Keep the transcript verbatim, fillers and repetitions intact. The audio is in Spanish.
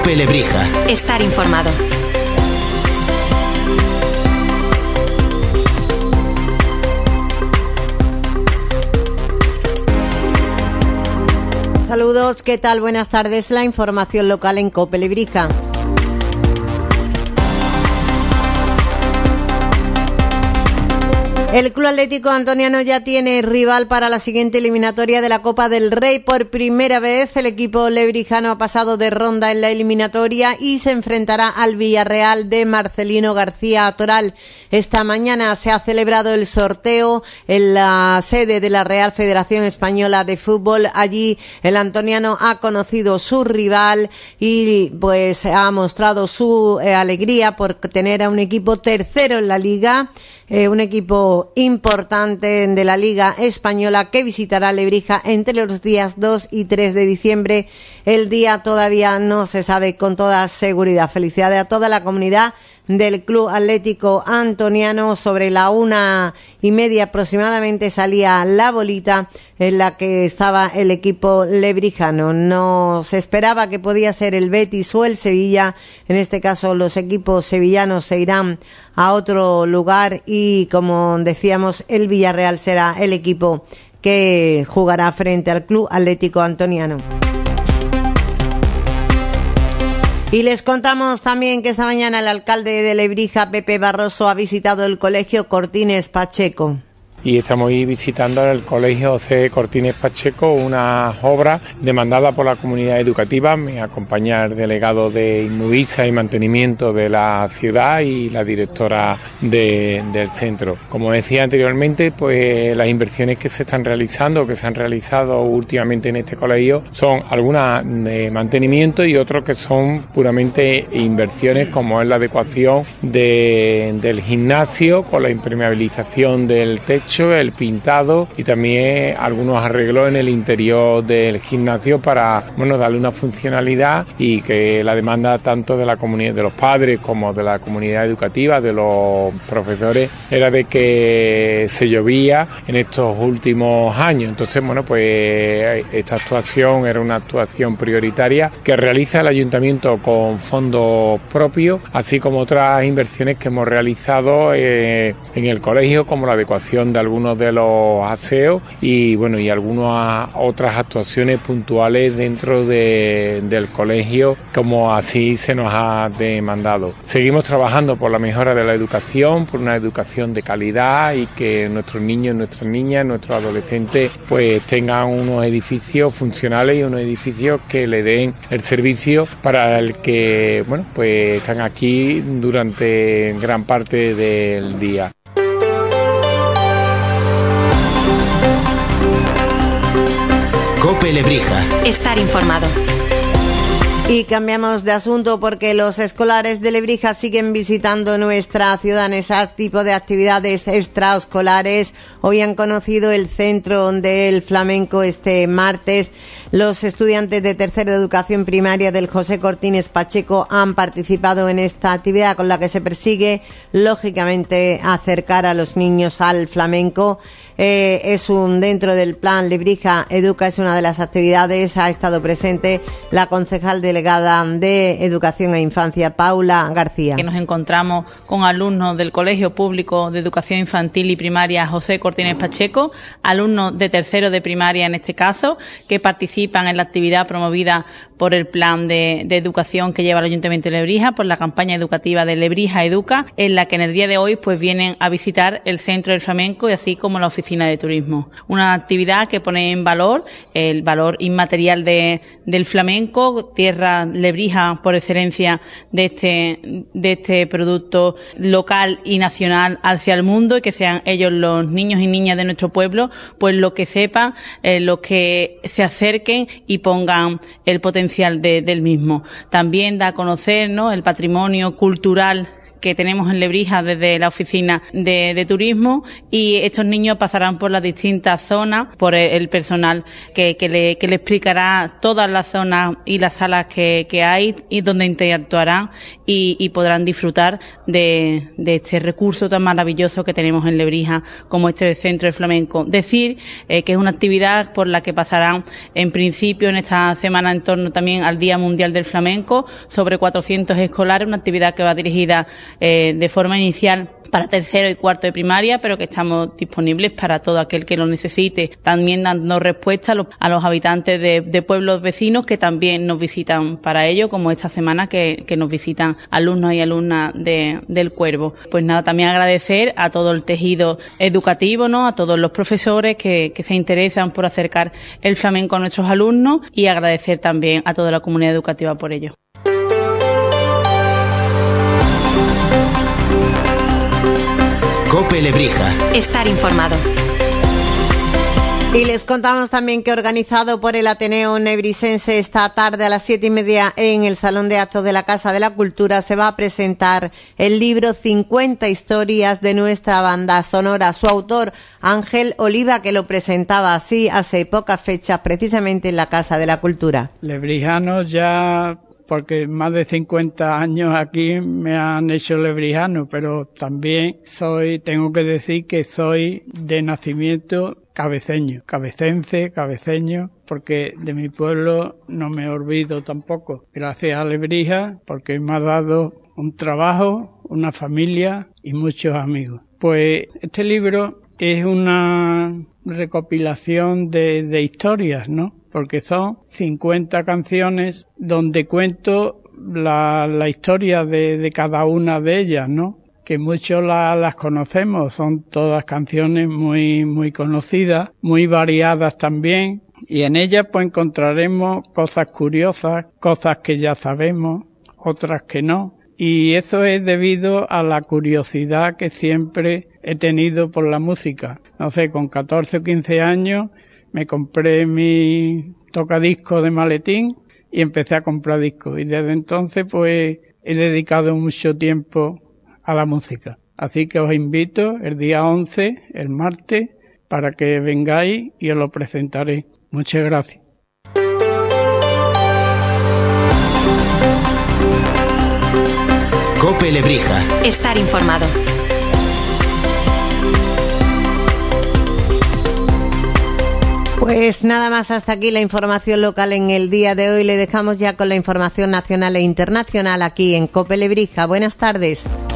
COPE Lebrija. Estar informado. Saludos, ¿qué tal? Buenas tardes. La información local en COPE Lebrija. El Club Atlético Antoniano ya tiene rival para la siguiente eliminatoria de la Copa del Rey. Por primera vez el equipo lebrijano ha pasado de ronda en la eliminatoria y se enfrentará al Villarreal de Marcelino García Toral. Esta mañana se ha celebrado el sorteo en la sede de la Real Federación Española de Fútbol. Allí el antoniano ha conocido su rival y pues ha mostrado su eh, alegría por tener a un equipo tercero en la Liga. Eh, un equipo importante de la Liga Española que visitará Lebrija entre los días dos y tres de diciembre. El día todavía no se sabe con toda seguridad. Felicidades a toda la comunidad del Club Atlético Antoniano. Sobre la una y media aproximadamente salía la bolita en la que estaba el equipo lebrijano. No se esperaba que podía ser el Betis o el Sevilla. En este caso los equipos sevillanos se irán a otro lugar y, como decíamos, el Villarreal será el equipo que jugará frente al Club Atlético Antoniano. Y les contamos también que esta mañana el alcalde de Lebrija, Pepe Barroso, ha visitado el colegio Cortines Pacheco. Y estamos ahí visitando el Colegio José Cortines Pacheco, una obra demandada por la comunidad educativa. Me acompaña el delegado de Inmovisa y Mantenimiento de la ciudad y la directora de, del centro. Como decía anteriormente, pues las inversiones que se están realizando, que se han realizado últimamente en este colegio, son algunas de mantenimiento y otras que son puramente inversiones, como es la adecuación de, del gimnasio con la impermeabilización del techo, el pintado y también algunos arreglos en el interior del gimnasio para, bueno, darle una funcionalidad y que la demanda tanto de la comunidad, de los padres como de la comunidad educativa, de los profesores, era de que se llovía en estos últimos años. Entonces, bueno, pues esta actuación era una actuación prioritaria que realiza el ayuntamiento con fondos propios, así como otras inversiones que hemos realizado eh, en el colegio, como la adecuación de algunos de los aseos y bueno y algunas otras actuaciones puntuales dentro de, del colegio, como así se nos ha demandado. Seguimos trabajando por la mejora de la educación, por una educación de calidad y que nuestros niños, nuestras niñas, nuestros adolescentes pues tengan unos edificios funcionales y unos edificios que le den el servicio para el que bueno pues están aquí durante gran parte del día. COPE Lebrija. Estar informado. Y cambiamos de asunto porque los escolares de Lebrija siguen visitando nuestra ciudad en ese tipo de actividades extraescolares. Hoy han conocido el Centro del Flamenco este martes. Los estudiantes de tercero de educación primaria del José Cortines Pacheco han participado en esta actividad con la que se persigue, lógicamente, acercar a los niños al flamenco. Eh, es un dentro del plan Lebrija Educa, es una de las actividades. Ha estado presente la concejal delegada de Educación e Infancia, Paula García. Que nos encontramos con alumnos del Colegio Público de Educación Infantil y Primaria José Cortines Pacheco, alumnos de tercero de primaria en este caso, que participan en la actividad promovida por el plan de, de educación que lleva el Ayuntamiento de Lebrija, por la campaña educativa de Lebrija Educa, en la que en el día de hoy pues vienen a visitar el Centro del Flamenco y así como la Oficina de Turismo. Una actividad que pone en valor el valor inmaterial de, del flamenco, tierra Lebrija por excelencia de este, de este producto local y nacional hacia el mundo, y que sean ellos, los niños y niñas de nuestro pueblo, pues lo que sepan, eh, los que se acerquen y pongan el potencial de, del mismo. También da a conocer, ¿no?, el patrimonio cultural que tenemos en Lebrija desde la oficina de, de turismo, y estos niños pasarán por las distintas zonas, por el, el personal que, que, le, que le explicará todas las zonas y las salas que, que hay y donde interactuarán y, y podrán disfrutar de, de este recurso tan maravilloso que tenemos en Lebrija como este centro de flamenco. Decir eh, que es una actividad por la que pasarán en principio en esta semana en torno también al Día Mundial del Flamenco sobre cuatrocientos escolares, una actividad que va dirigida eh, de forma inicial para tercero y cuarto de primaria, pero que estamos disponibles para todo aquel que lo necesite, también dando respuesta a los, a los habitantes de, de pueblos vecinos que también nos visitan para ello, como esta semana que, que nos visitan alumnos y alumnas de, del Cuervo. Pues nada, también agradecer a todo el tejido educativo, ¿no? A todos los profesores que, que se interesan por acercar el flamenco a nuestros alumnos, y agradecer también a toda la comunidad educativa por ello. COPE Lebrija. Estar informado. Y les contamos también que, organizado por el Ateneo Nebrisense, esta tarde a las siete y media en el Salón de Actos de la Casa de la Cultura se va a presentar el libro cincuenta historias de nuestra banda sonora. Su autor, Ángel Oliva, que lo presentaba así hace pocas fechas precisamente en la Casa de la Cultura. Lebrijanos ya, porque más de cincuenta años aquí me han hecho lebrijano, pero también soy, tengo que decir que soy de nacimiento cabeceño, cabecense, cabeceño, porque de mi pueblo no me olvido tampoco. Gracias a Lebrija, porque me ha dado un trabajo, una familia y muchos amigos. Pues este libro es una recopilación de, de historias, ¿no? Porque son cincuenta canciones donde cuento la, la historia de, de cada una de ellas, ¿no? Que muchos la, las conocemos, son todas canciones muy, muy conocidas, muy variadas también, y en ellas pues encontraremos cosas curiosas, cosas que ya sabemos, otras que no, y eso es debido a la curiosidad que siempre he tenido por la música. No sé, con catorce o quince años me compré mi tocadiscos de maletín y empecé a comprar discos, y desde entonces pues he dedicado mucho tiempo a la música. Así que os invito el día once, el martes, para que vengáis y os lo presentaré. Muchas gracias. COPE Lebrija. Estar informado. Pues nada más, hasta aquí la información local en el día de hoy. Le dejamos ya con la información nacional e internacional aquí en COPE Lebrija. Buenas tardes.